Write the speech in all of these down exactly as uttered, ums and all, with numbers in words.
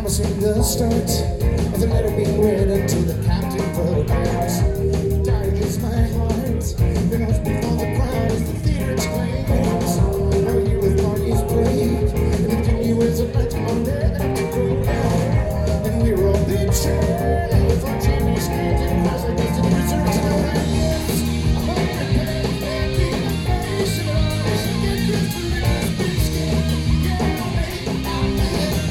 promising the start of the letter being read until the captain proclaims, "Dying is my heart, then I'll speak on the crowd as the theater exclaims, our year with parties played, and the continuance of nights on there that to go down, and we're all betrayed from Jamie's screams and cries like this to the reserves and our hands. A hundred pain and be the face of ours, get good for this biscuit, yeah, baby, I'm living.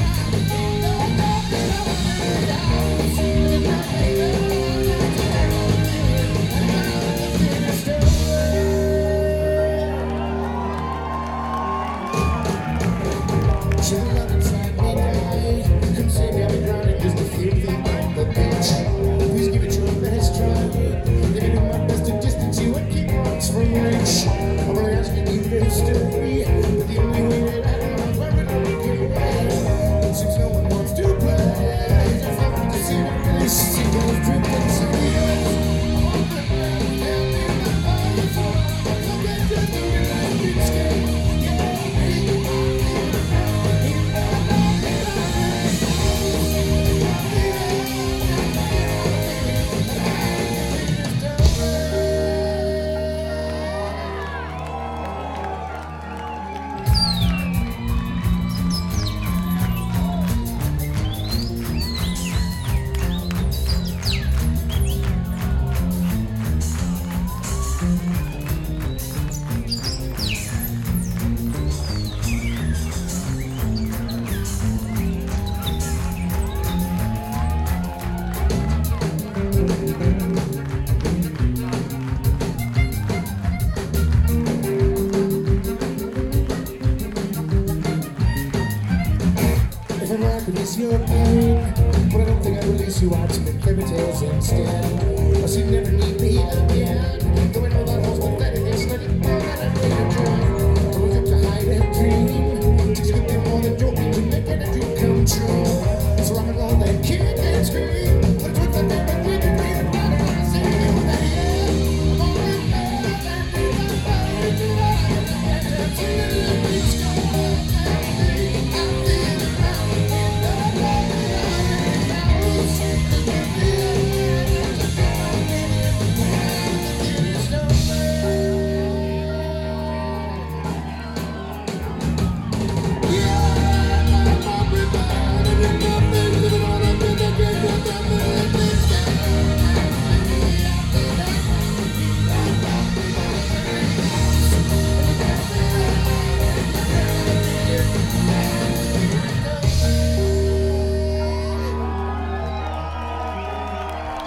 Release your pain, but I don't think I'd release you. I'd spin fairy tales instead. Cause you never need me again. Though I know that